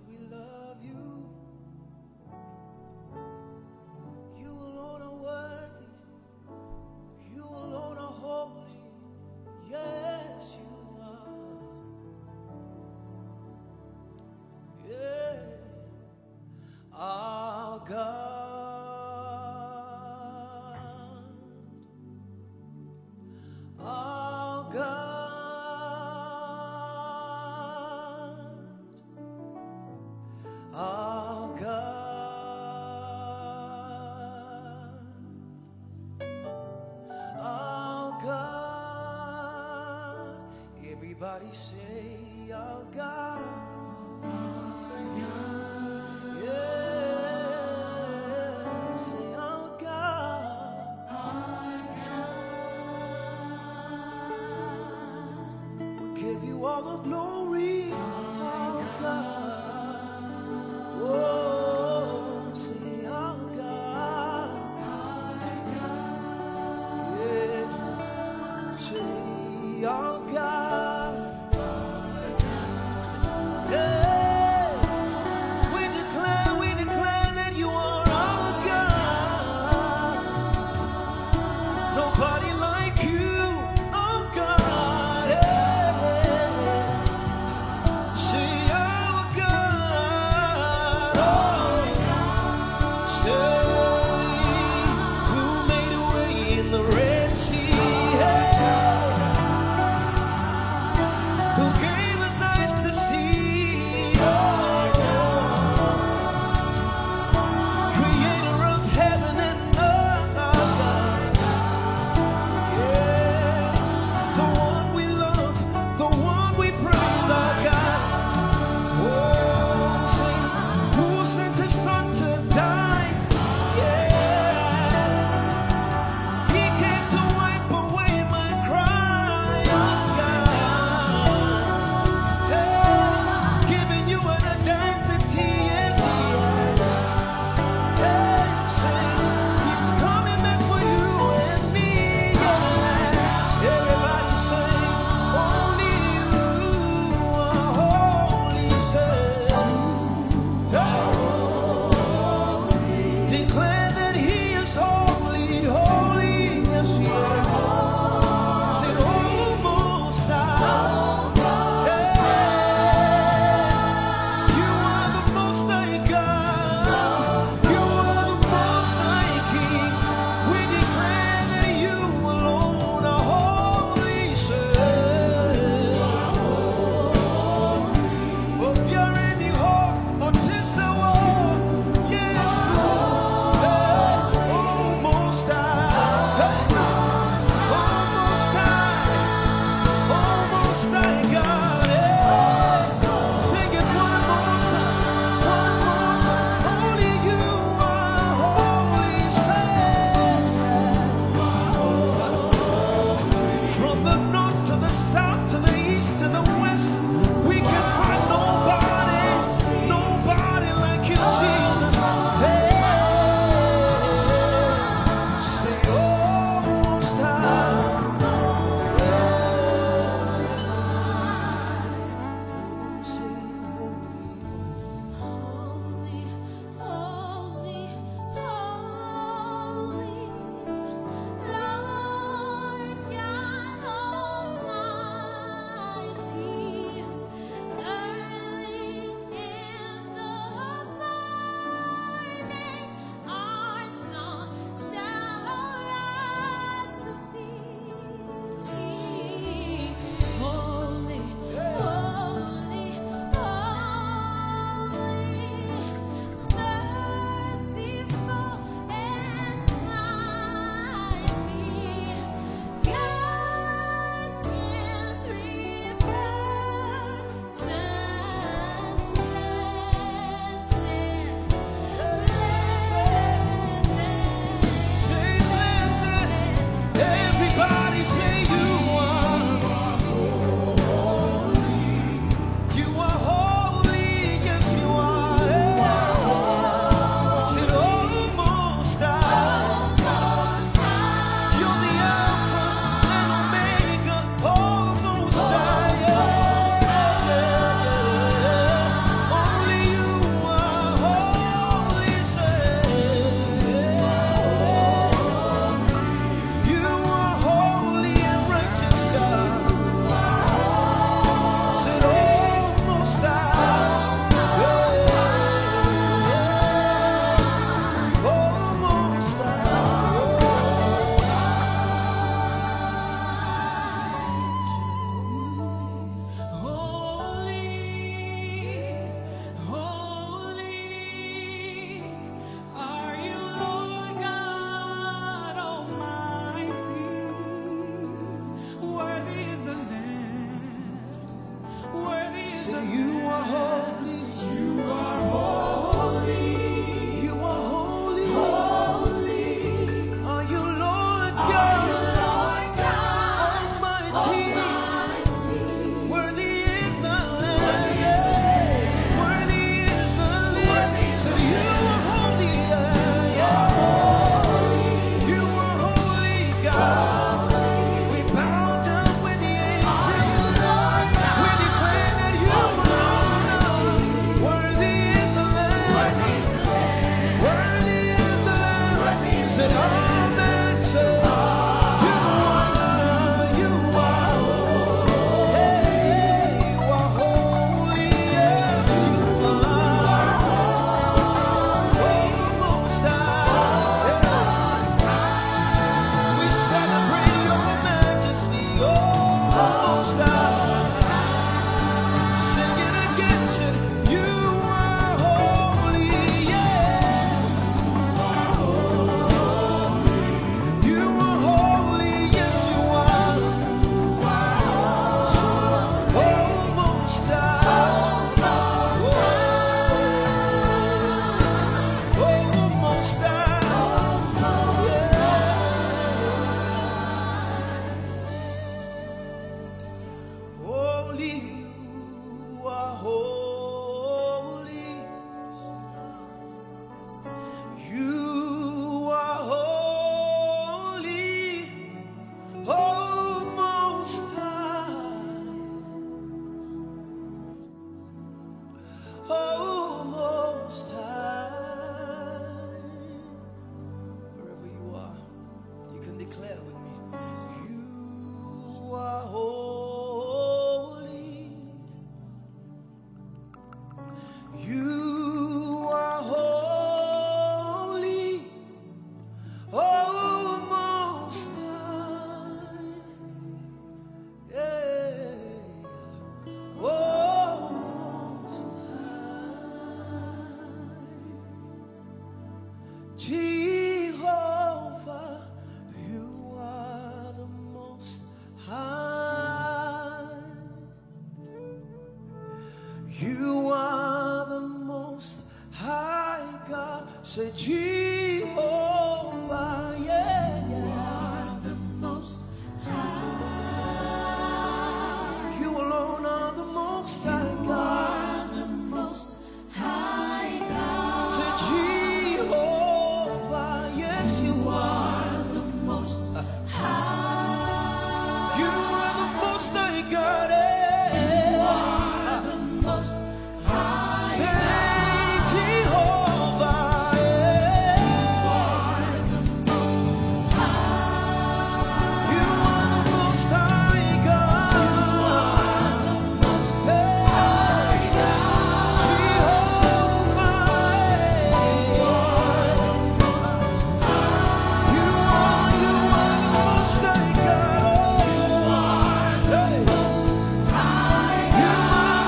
we love you. You alone are worthy. You alone are holy. Yes, you are. Yeah. Our God. Our God. Our God. Our God. Everybody say our God. Yeah. Say our God. We give you all the glory. Our God. Oh, say our God. Yeah. Say our God. Yeah. We declare that you are our God. Nobody like you, oh God. Yeah. Say our God. Oh, say who made a way in the Red Sea. Yeah. Declare with me, you are holy. You are holy, oh Most High. Yeah. Oh Most High. Jehovah, you are the Most High. You are the Most High God. Say Jehovah, yeah, yeah. You are the Most High. You alone are the Most High God. You are the Most High God. Say Jehovah, yes, you are the Most High. You are the Most High God. You are the Most High. Say Jehovah, you are the Most High. You are the Most High God. You are the Most High God. Jehovah, you are the Most High. You are the Most High God. You are the Most High God. You are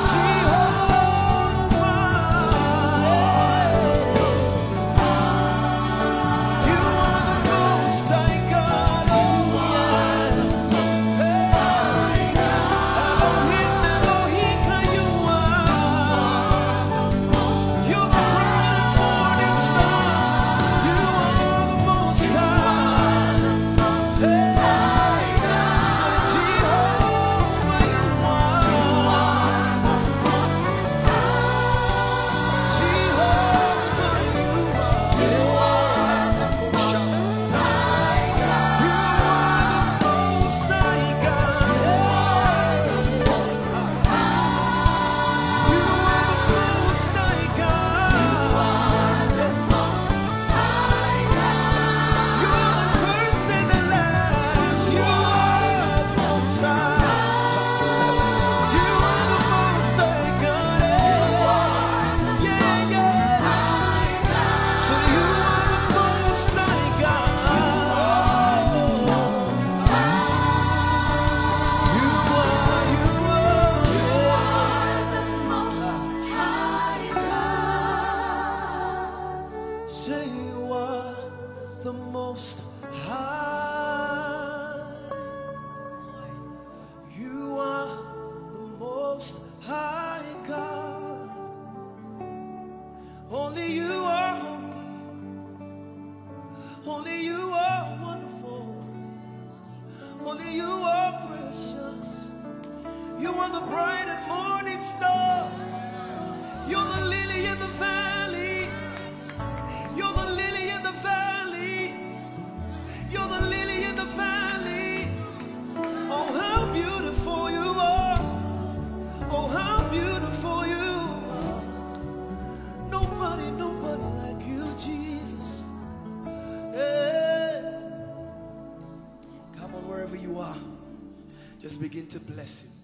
the Most High. You are the Most High God. Only you are holy. Only you are wonderful. Only you are precious. You are the bright and morning star. You're the lily in the valley. You're the lily in the valley. You're the lily in the valley. Oh, how beautiful you are. Oh, how beautiful you are. Nobody, nobody like you, Jesus. Hey. Come on, wherever you are, just begin to bless him.